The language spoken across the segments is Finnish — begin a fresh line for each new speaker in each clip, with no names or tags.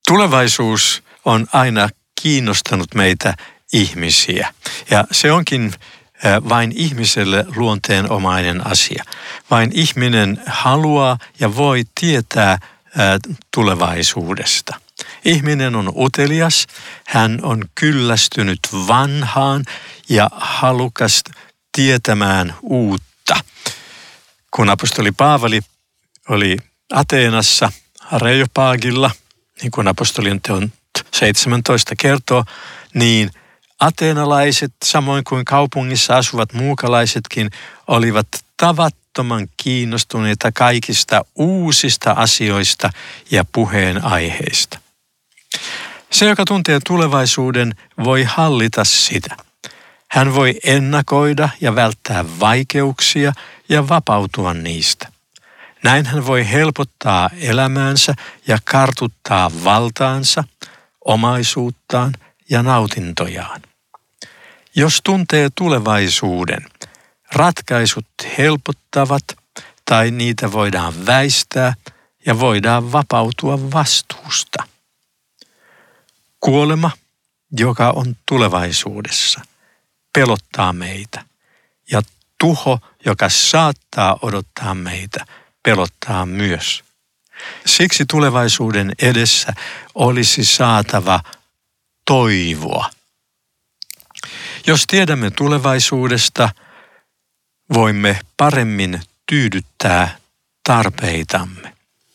Tulevaisuus on aina kiinnostanut meitä ihmisiä ja se onkin vain ihmiselle luonteenomainen asia. Vain ihminen haluaa ja voi tietää tulevaisuudesta. Ihminen on utelias, hän on kyllästynyt vanhaan ja halukas tietämään uutta. Kun apostoli Paavali oli Ateenassa Areopagilla, niin kuin apostolien teon 17 kertoo, niin ateenalaiset, samoin kuin kaupungissa asuvat muukalaisetkin, olivat tavattoman kiinnostuneita kaikista uusista asioista ja puheenaiheista. Se, joka tuntee tulevaisuuden, voi hallita sitä. Hän voi ennakoida ja välttää vaikeuksia ja vapautua niistä. Näin hän voi helpottaa elämäänsä ja kartuttaa valtaansa, omaisuuttaan ja nautintojaan. Jos tuntee tulevaisuuden, ratkaisut helpottavat tai niitä voidaan väistää ja voidaan vapautua vastuusta. Kuolema, joka on tulevaisuudessa, pelottaa meitä ja tuho, joka saattaa odottaa meitä, pelottaa myös. Siksi tulevaisuuden edessä olisi saatava toivoa. Jos tiedämme tulevaisuudesta, voimme paremmin tyydyttää tarpeitamme.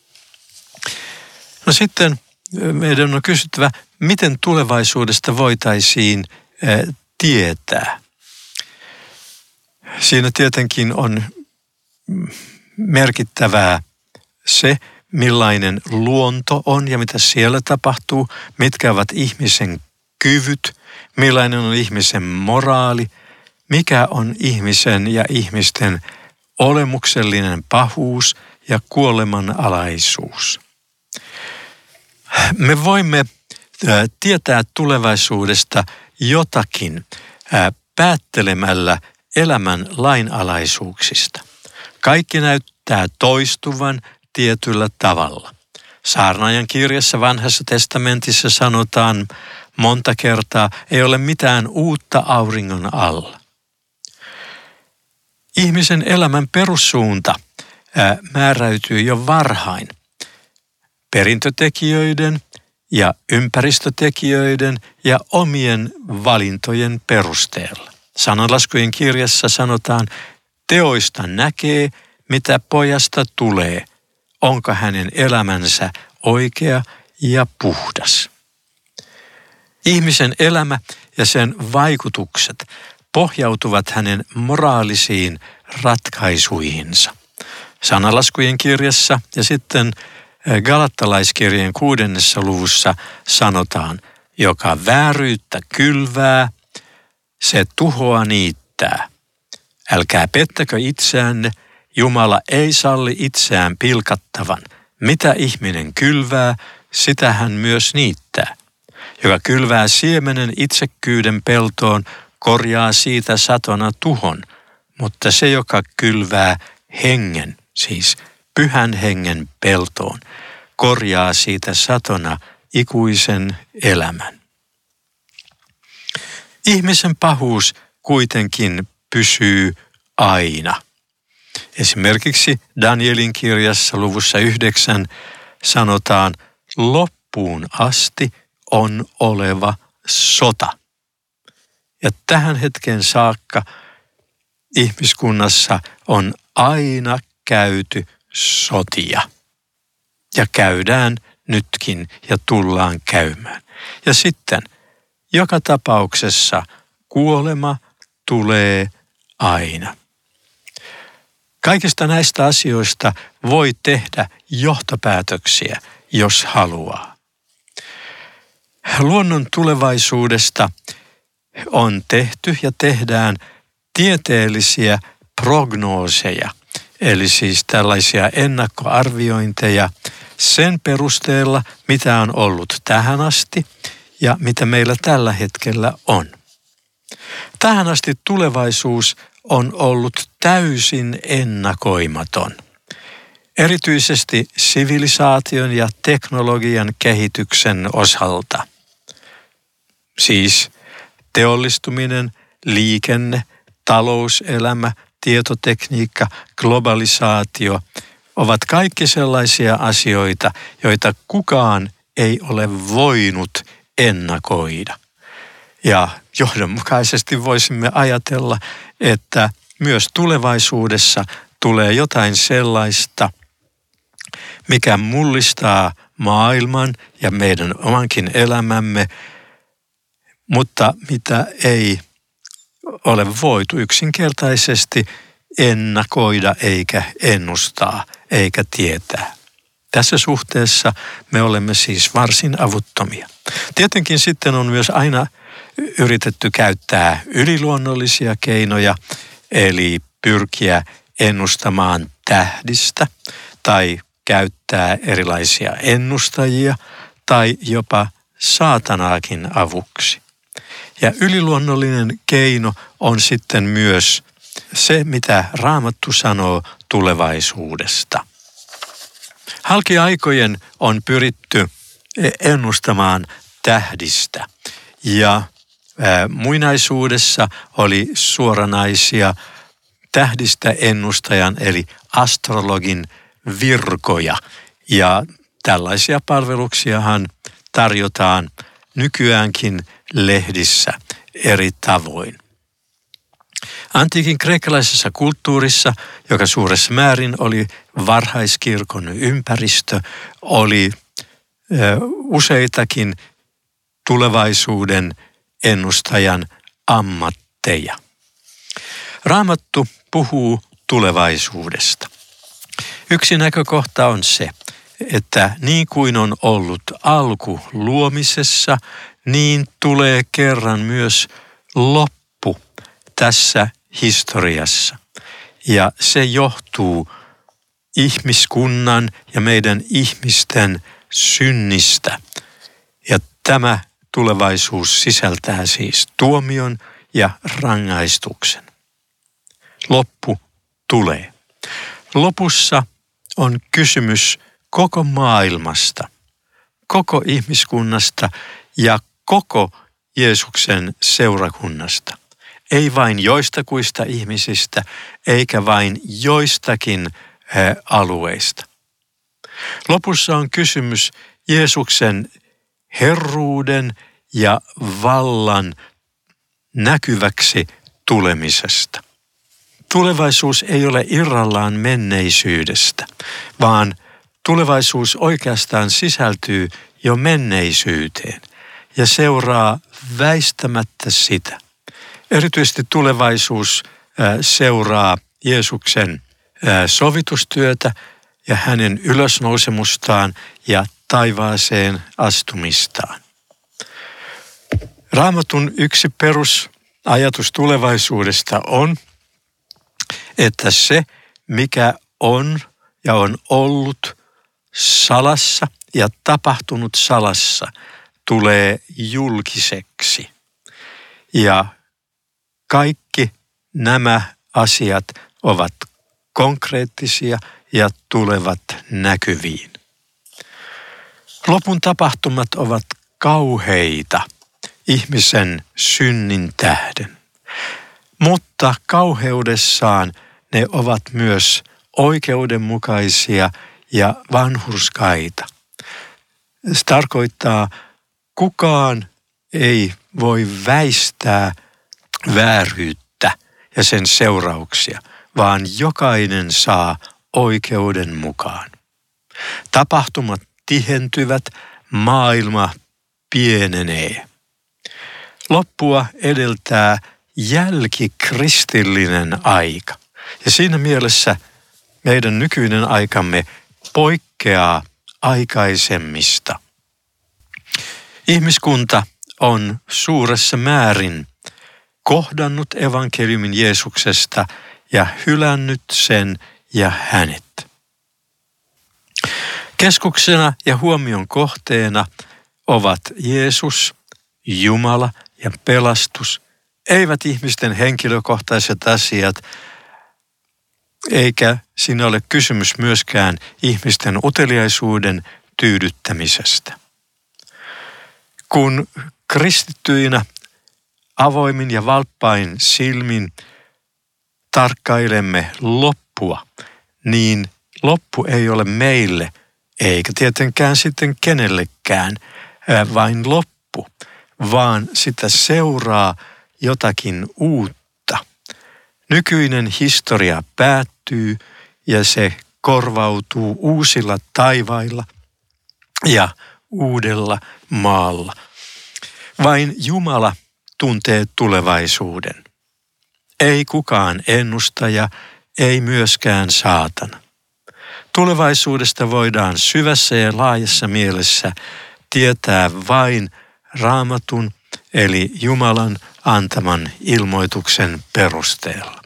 No sitten meidän on kysyttävä, miten tulevaisuudesta voitaisiin tietää. Siinä tietenkin on merkittävää se, millainen luonto on ja mitä siellä tapahtuu, mitkä ovat ihmisen kyvyt, millainen on ihmisen moraali, mikä on ihmisen ja ihmisten olemuksellinen pahuus ja kuolemanalaisuus. Me voimme tietää tulevaisuudesta jotakin päättelemällä elämän lainalaisuuksista. Kaikki näyttää toistuvan tietyllä tavalla. Saarnaajan kirjassa Vanhassa testamentissa sanotaan monta kertaa, ei ole mitään uutta auringon alla. Ihmisen elämän perussuunta määräytyy jo varhain perintötekijöiden ja ympäristötekijöiden ja omien valintojen perusteella. Sananlaskujen kirjassa sanotaan, teoista näkee, mitä pojasta tulee, onko hänen elämänsä oikea ja puhdas. Ihmisen elämä ja sen vaikutukset pohjautuvat hänen moraalisiin ratkaisuihinsa. Sananlaskujen kirjassa ja sitten Galattalaiskirjeen 6. luvussa sanotaan, joka vääryyttä kylvää, se tuhoa niittää. Älkää pettäkö itseänne, Jumala ei salli itseään pilkattavan. Mitä ihminen kylvää, sitä hän myös niittää. Joka kylvää siemenen itsekkyyden peltoon, korjaa siitä satona tuhon, mutta se, joka kylvää hengen, siis pyhän hengen peltoon, korjaa siitä satona ikuisen elämän. Ihmisen pahuus kuitenkin pysyy aina. Esimerkiksi Danielin kirjassa luvussa 9 sanotaan, loppuun asti on oleva sota. Ja tähän hetkeen saakka ihmiskunnassa on aina käyty sotia. Ja käydään nytkin ja tullaan käymään. Ja sitten joka tapauksessa kuolema tulee aina. Kaikista näistä asioista voi tehdä johtopäätöksiä, jos haluaa. Luonnon tulevaisuudesta on tehty ja tehdään tieteellisiä prognooseja, eli siis tällaisia ennakkoarviointeja sen perusteella, mitä on ollut tähän asti ja mitä meillä tällä hetkellä on. Tähän asti tulevaisuus on ollut täysin ennakoimaton. erityisesti sivilisaation ja teknologian kehityksen osalta. Siis teollistuminen, liikenne, talouselämä, tietotekniikka, globalisaatio ovat kaikki sellaisia asioita, joita kukaan ei ole voinut ennakoida. Ja johdonmukaisesti voisimme ajatella, että myös tulevaisuudessa tulee jotain sellaista, mikä mullistaa maailman ja meidän omankin elämämme, mutta mitä ei ole voitu yksinkertaisesti ennakoida eikä ennustaa eikä tietää. Tässä suhteessa me olemme siis varsin avuttomia. Tietenkin sitten on myös aina yritetty käyttää yliluonnollisia keinoja, eli pyrkiä ennustamaan tähdistä tai käyttää erilaisia ennustajia tai jopa saatanaakin avuksi. Ja yliluonnollinen keino on sitten myös se, mitä Raamattu sanoo tulevaisuudesta. Halkiaikojen on pyritty ennustamaan tähdistä ja muinaisuudessa oli suoranaisia tähdistä ennustajan eli astrologin virkoja ja tällaisia palveluksiahan tarjotaan nykyäänkin lehdissä eri tavoin. Antiikin kreikkalaisessa kulttuurissa, joka suuressa määrin oli varhaiskirkon ympäristö, oli useitakin tulevaisuuden ennustajan ammatteja. Raamattu puhuu tulevaisuudesta. Yksi näkökohta on se, että niin kuin on ollut alku luomisessa, niin tulee kerran myös loppu tässä historiassa. Ja se johtuu ihmiskunnan ja meidän ihmisten synnistä. Ja tämä tulevaisuus sisältää siis tuomion ja rangaistuksen. Loppu tulee. Lopussa on kysymys koko maailmasta, koko ihmiskunnasta ja koko Jeesuksen seurakunnasta. Ei vain joistakuista ihmisistä, eikä vain joistakin alueista. Lopussa on kysymys Jeesuksen herruuden ja vallan näkyväksi tulemisesta. Tulevaisuus ei ole irrallaan menneisyydestä, vaan tulevaisuus oikeastaan sisältyy jo menneisyyteen ja seuraa väistämättä sitä. Erityisesti tulevaisuus seuraa Jeesuksen sovitustyötä ja hänen ylösnousemustaan ja taivaaseen astumistaan. Raamatun yksi perusajatus tulevaisuudesta on, että se, mikä on ja on ollut salassa ja tapahtunut salassa, tulee julkiseksi. Ja kaikki nämä asiat ovat konkreettisia ja tulevat näkyviin. Lopun tapahtumat ovat kauheita ihmisen synnin tähden, mutta kauheudessaan ne ovat myös oikeudenmukaisia ja vanhurskaita. Se tarkoittaa, kukaan ei voi väistää vääryyttä ja sen seurauksia, vaan jokainen saa oikeuden mukaan. Tapahtumat tihentyvät, maailma pienenee. Loppua edeltää jälkikristillinen aika. Ja siinä mielessä meidän nykyinen aikamme poikkeaa aikaisemmista. Ihmiskunta on suuressa määrin kohdannut evankeliumin Jeesuksesta ja hylännyt sen ja hänet. Keskuksena ja huomion kohteena ovat Jeesus, Jumala ja pelastus, eivät ihmisten henkilökohtaiset asiat, eikä siinä ole kysymys myöskään ihmisten uteliaisuuden tyydyttämisestä. Kun kristittyinä avoimin ja valppain silmin tarkkailemme loppua, niin loppu ei ole meille, eikä tietenkään sitten kenellekään vain loppu, vaan sitä seuraa jotakin uutta. Nykyinen historia päättyy ja se korvautuu uusilla taivailla ja uudella maalla. Vain Jumala tuntee tulevaisuuden. Ei kukaan ennustaja, ei myöskään saatana. Tulevaisuudesta voidaan syvässä ja laajassa mielessä tietää vain Raamatun eli Jumalan antaman ilmoituksen perusteella.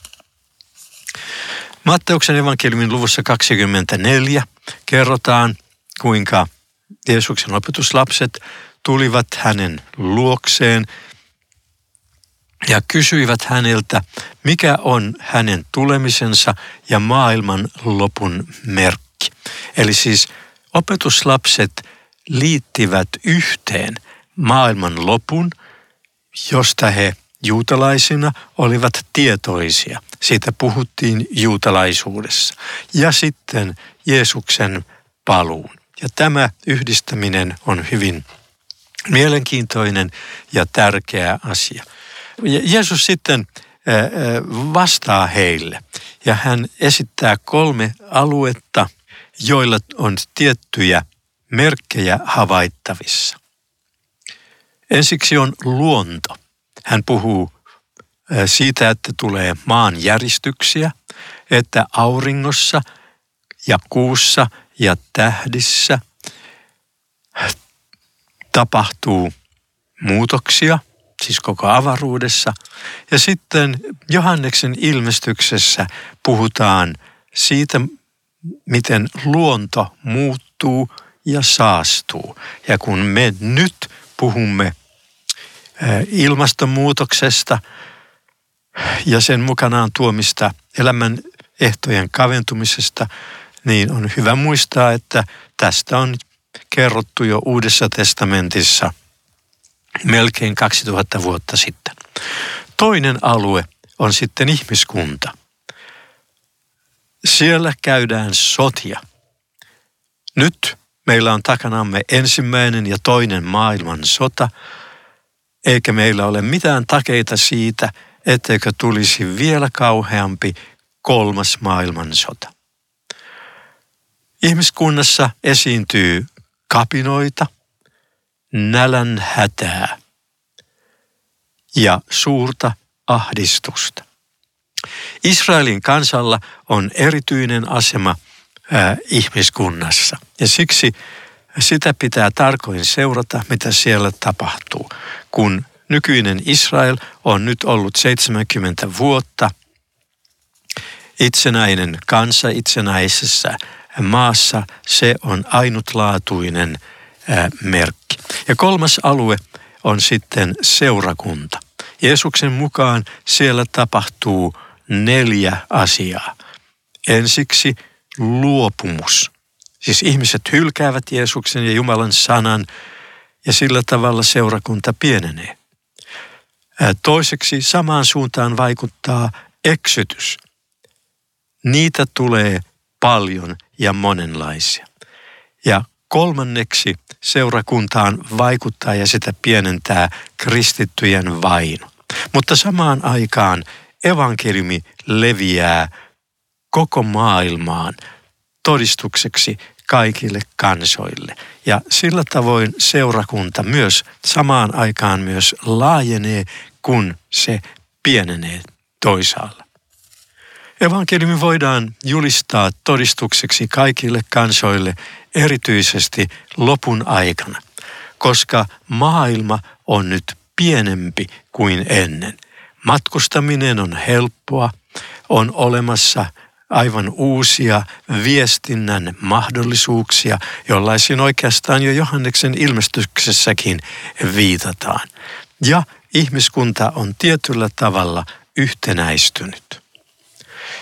Matteuksen evankeliumin luvussa 24 kerrotaan, kuinka Jeesuksen opetuslapset tulivat hänen luokseen ja kysyivät häneltä, mikä on hänen tulemisensa ja maailman lopun merkki. Eli siis opetuslapset liittivät yhteen maailman lopun, josta he juutalaisina olivat tietoisia. Siitä puhuttiin juutalaisuudessa. Ja sitten Jeesuksen paluun. Ja tämä yhdistäminen on hyvin mielenkiintoinen ja tärkeä asia. Jeesus sitten vastaa heille ja hän esittää 3 aluetta, joilla on tiettyjä merkkejä havaittavissa. Ensiksi on luonto. Hän puhuu siitä, että tulee maanjäristyksiä, että auringossa ja kuussa ja tähdissä tapahtuu muutoksia, siis koko avaruudessa. Ja sitten Johanneksen ilmestyksessä puhutaan siitä, miten luonto muuttuu ja saastuu. Ja kun me nyt puhumme ilmastonmuutoksesta ja sen mukanaan tuomista elämän ehtojen kaventumisesta, niin on hyvä muistaa, että tästä on kerrottu jo Uudessa testamentissa melkein 2000 vuotta sitten. Toinen alue on sitten ihmiskunta. Siellä käydään sotia. Nyt meillä on takanamme 1. ja 2. maailmansota, eikä meillä ole mitään takeita siitä, etteikö tulisi vielä kauheampi 3. maailmansota. Ihmiskunnassa esiintyy kapinoita, nälänhätää ja suurta ahdistusta. Israelin kansalla on erityinen asema ihmiskunnassa ja siksi sitä pitää tarkoin seurata, mitä siellä tapahtuu. Kun nykyinen Israel on nyt ollut 70 vuotta itsenäinen kansa itsenäisessä maassa, se on ainutlaatuinen merkki. Ja 3. alue on sitten seurakunta. Jeesuksen mukaan siellä tapahtuu 4 asiaa. Ensiksi luopumus. Siis ihmiset hylkäävät Jeesuksen ja Jumalan sanan ja sillä tavalla seurakunta pienenee. Toiseksi samaan suuntaan vaikuttaa eksytys. Niitä tulee paljon ja monenlaisia. Ja 3. seurakuntaan vaikuttaa ja sitä pienentää kristittyjen vaino. Mutta samaan aikaan evankeliumi leviää koko maailmaan todistukseksi kaikille kansoille. Ja sillä tavoin seurakunta myös samaan aikaan myös laajenee, kun se pienenee toisaalla. Evankeliumi voidaan julistaa todistukseksi kaikille kansoille erityisesti lopun aikana, koska maailma on nyt pienempi kuin ennen. Matkustaminen on helppoa, on olemassa aivan uusia viestinnän mahdollisuuksia, jollaisiin oikeastaan jo Johanneksen ilmestyksessäkin viitataan. Ja ihmiskunta on tietyllä tavalla yhtenäistynyt.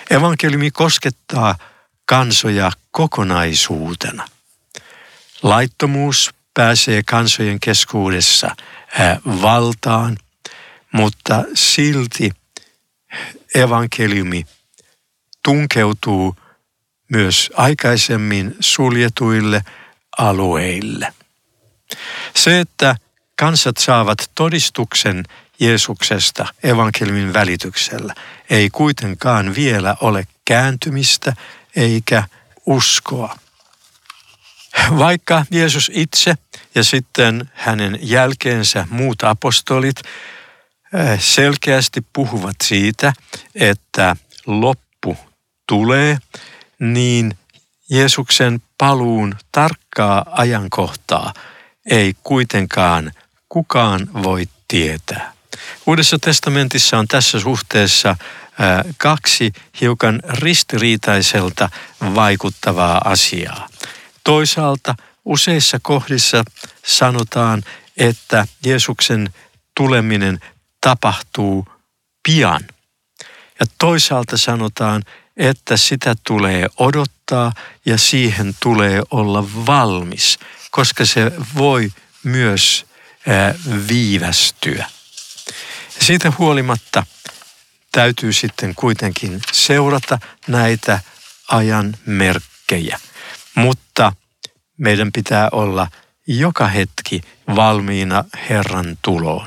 Evankeliumi koskettaa kansoja kokonaisuutena. Laittomuus pääsee kansojen keskuudessa valtaan, mutta silti evankeliumi tunkeutuu myös aikaisemmin suljetuille alueille. Se, että kansat saavat todistuksen Jeesuksesta evankeliumin välityksellä, ei kuitenkaan vielä ole kääntymistä eikä uskoa. Vaikka Jeesus itse ja sitten hänen jälkeensä muut apostolit selkeästi puhuvat siitä, että loppu tulee, niin Jeesuksen paluun tarkkaa ajankohtaa ei kuitenkaan kukaan voi tietää. Uudessa testamentissa on tässä suhteessa kaksi hiukan ristiriitaiselta vaikuttavaa asiaa. Toisaalta useissa kohdissa sanotaan, että Jeesuksen tuleminen tapahtuu pian. Ja toisaalta sanotaan, että sitä tulee odottaa ja siihen tulee olla valmis, koska se voi myös viivästyä. Siitä huolimatta täytyy sitten kuitenkin seurata näitä ajan merkkejä, mutta meidän pitää olla joka hetki valmiina Herran tuloon.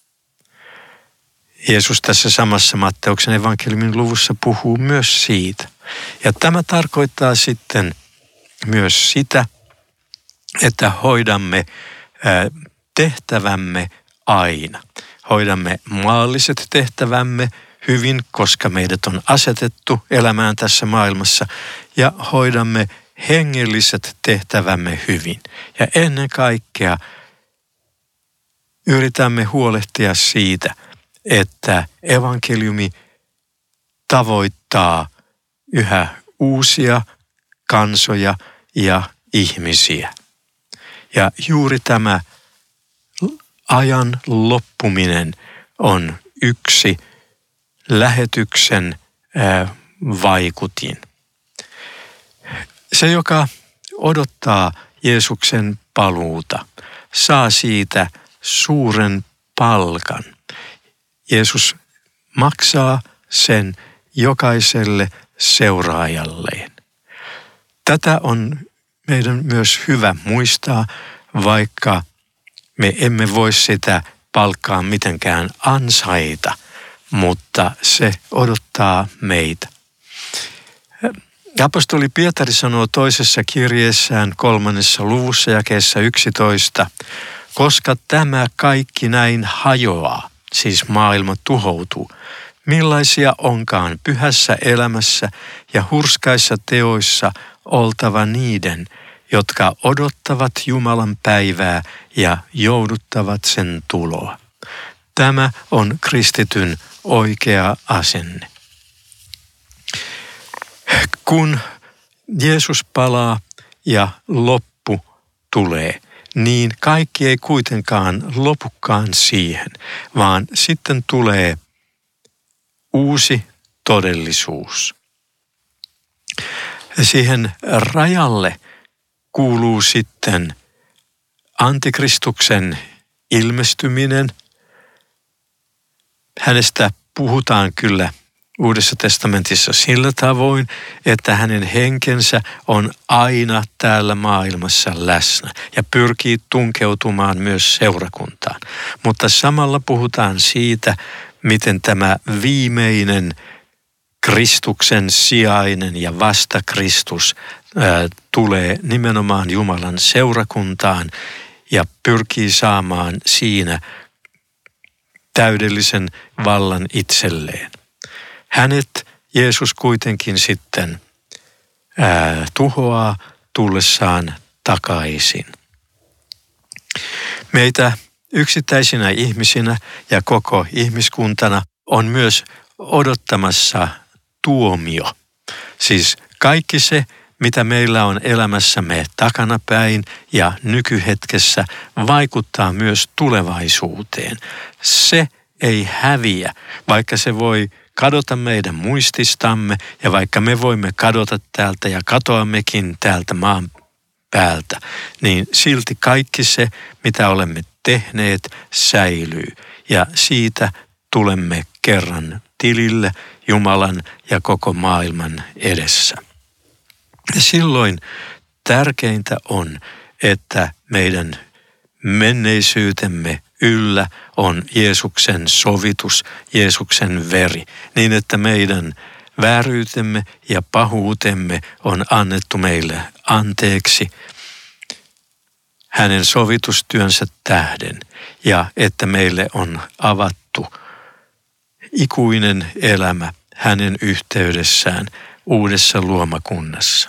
Jeesus tässä samassa Matteuksen evankeliumin luvussa puhuu myös siitä. Ja tämä tarkoittaa sitten myös sitä, että hoidamme tehtävämme aina. Hoidamme maalliset tehtävämme hyvin, koska meidät on asetettu elämään tässä maailmassa, ja hoidamme hengelliset tehtävämme hyvin. Ja ennen kaikkea yritämme huolehtia siitä, että evankeliumi tavoittaa yhä uusia kansoja ja ihmisiä. Ja juuri tämä ajan loppuminen on yksi lähetyksen vaikutin. Se, joka odottaa Jeesuksen paluuta, saa siitä suuren palkan. Jeesus maksaa sen jokaiselle seuraajalleen. Tätä on meidän myös hyvä muistaa, vaikka me emme voi sitä palkkaa mitenkään ansaita, mutta se odottaa meitä. Apostoli Pietari sanoo toisessa kirjeessään 3. luvussa jakeessa 11, koska tämä kaikki näin hajoaa, siis maailma tuhoutuu, millaisia onkaan pyhässä elämässä ja hurskaissa teoissa oltava niiden, jotka odottavat Jumalan päivää ja jouduttavat sen tuloa. Tämä on kristityn oikea asenne. Kun Jeesus palaa ja loppu tulee, niin kaikki ei kuitenkaan lopukaan siihen, vaan sitten tulee uusi todellisuus. Siihen rajalle kuuluu sitten antikristuksen ilmestyminen. Hänestä puhutaan kyllä Uudessa testamentissa sillä tavoin, että hänen henkensä on aina täällä maailmassa läsnä ja pyrkii tunkeutumaan myös seurakuntaan. Mutta samalla puhutaan siitä, miten tämä viimeinen Kristuksen sijainen ja vasta Kristus tulee nimenomaan Jumalan seurakuntaan ja pyrkii saamaan siinä täydellisen vallan itselleen. Hänet Jeesus kuitenkin sitten tuhoaa tullessaan takaisin. Meitä yksittäisinä ihmisinä ja koko ihmiskuntana on myös odottamassa tuomio. Siis kaikki se, mitä meillä on elämässämme takanapäin ja nykyhetkessä, vaikuttaa myös tulevaisuuteen. Se ei häviä, vaikka se voi kadota meidän muististamme ja vaikka me voimme kadota täältä ja katoammekin täältä maan päältä, niin silti kaikki se, mitä olemme tehneet, säilyy ja siitä tulemme kerran tilille Jumalan ja koko maailman edessä. Ja silloin tärkeintä on, että meidän menneisyytemme yllä on Jeesuksen sovitus, Jeesuksen veri, niin että meidän vääryytemme ja pahuutemme on annettu meille anteeksi hänen sovitustyönsä tähden ja että meille on avattu ikuinen elämä hänen yhteydessään uudessa luomakunnassa.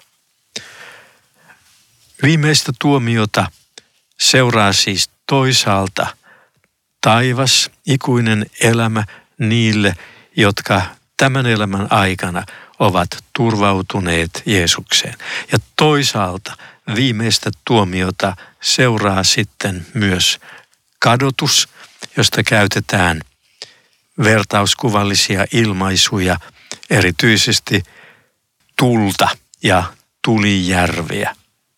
Viimeistä tuomiota seuraa siis toisaalta taivas, ikuinen elämä niille, jotka tämän elämän aikana ovat turvautuneet Jeesukseen. Ja toisaalta viimeistä tuomiota seuraa sitten myös kadotus, josta käytetään vertauskuvallisia ilmaisuja, erityisesti tulta ja tulijärviä.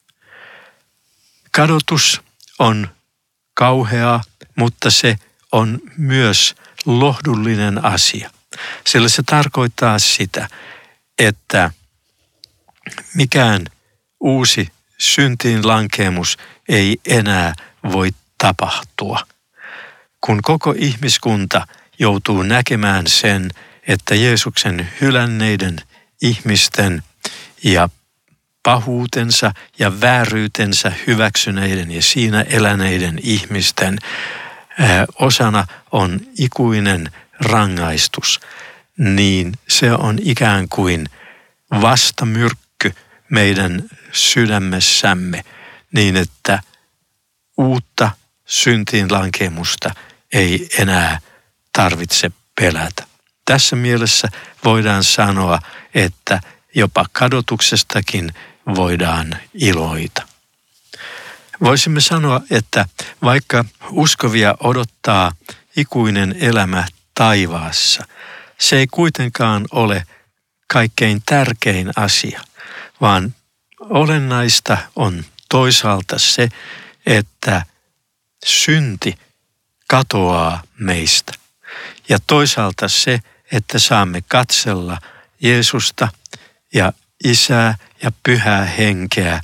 Kadotus on kauheaa, mutta se on myös lohdullinen asia. Sillä se tarkoittaa sitä, että mikään uusi syntiin lankeemus ei enää voi tapahtua. Kun koko ihmiskunta joutuu näkemään sen, että Jeesuksen hylänneiden ihmisten ja pahuutensa ja vääryytensä hyväksyneiden ja siinä eläneiden ihmisten osana on ikuinen rangaistus, niin se on ikään kuin vastamyrkky meidän sydämessämme niin, että uutta syntiin lankemusta ei enää tarvitse pelätä. Tässä mielessä voidaan sanoa, että jopa kadotuksestakin voidaan iloita. Voisimme sanoa, että vaikka uskovia odottaa ikuinen elämä taivaassa, se ei kuitenkaan ole kaikkein tärkein asia, vaan olennaista on toisaalta se, että synti katoaa meistä. Ja toisaalta se, että saamme katsella Jeesusta ja Isää ja Pyhää Henkeä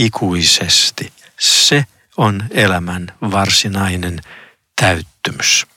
ikuisesti. Se on elämän varsinainen täyttymys.